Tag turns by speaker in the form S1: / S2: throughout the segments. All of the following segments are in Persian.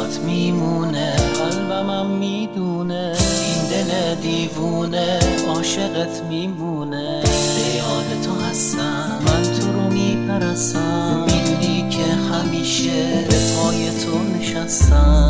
S1: خاطرات میمونه، قلبمم میدونه این دل دیوونه عاشقت میمونه. به یاد تو هستم، من تو رو میپرستم، میدونی که همیشه به پای تو نشستم.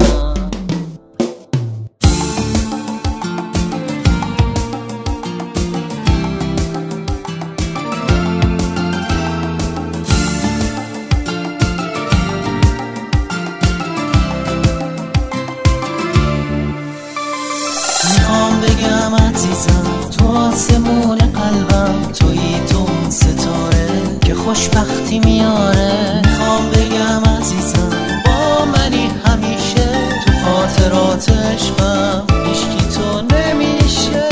S1: میخوام بگم عزیزم، تو آسمون قلبم، تویی تو اون ستاره که خوشبختی میاره. میخوام بگم عزیزم، با منی همیشه، تو خاطرات عشقم هیچکی تو نمیشه.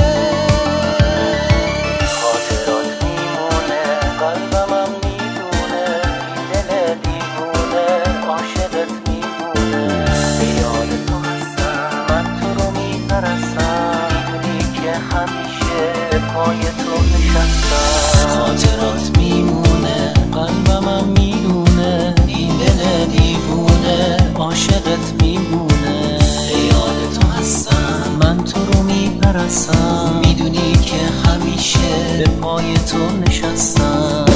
S1: خاطرات میمونه، قلبمم میدونه این دل دیوونه عاشقت میمونه. به یاد تو هستم، من تو رو میپرستم، میدونی که همیشه به پای تو نشستم. خاطرات میمونه، قلبمم میدونه این دل دیوونه عاشقت میمونه. به یاد تو هستم، من تو رو میپرستم، میدونی که همیشه به پای تو نشستم.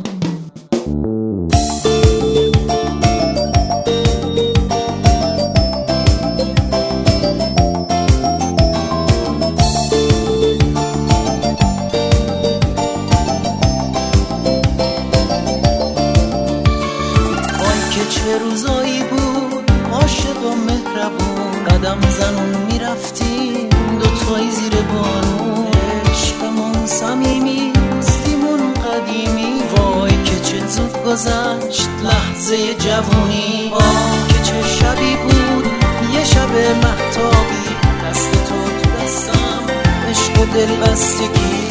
S1: چه روزایی بود عاشق و مهربون، قدم زنون میرفتیم دوتایی زیر بارون. عشقمون صمیمی، دوستیمون قدیمی، وای که چه زود گذشت لحظه جوونی. وای که چه شبی بود، یه شب مهتابی، دست تو تو دستم، عشق و دلبستگی.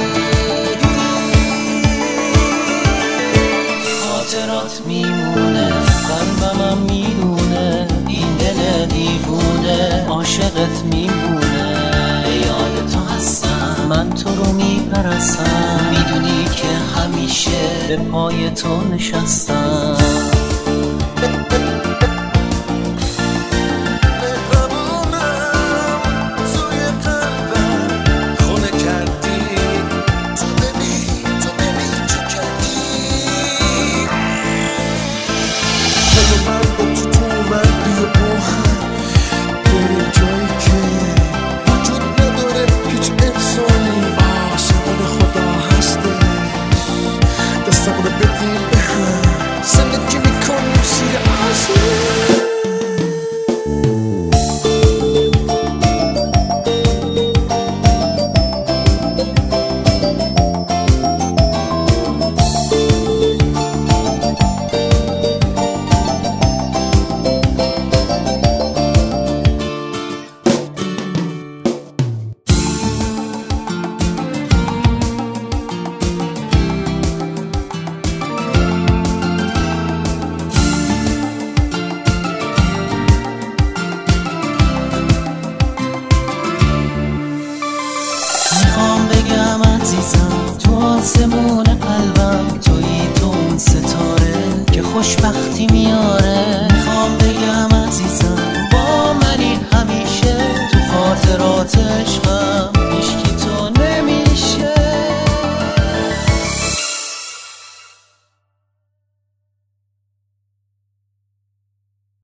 S1: خاطرات میمونه، قلبمم میدونه این دل دیوونه عاشقت میمونه. به یاد تو هستم، من تو رو میپرستم، میدونی که همیشه به پای تو نشستم. میخوام بگم عزیزم، تو آسمون قلبم، تویی تو اون ستاره که خوشبختی میاره.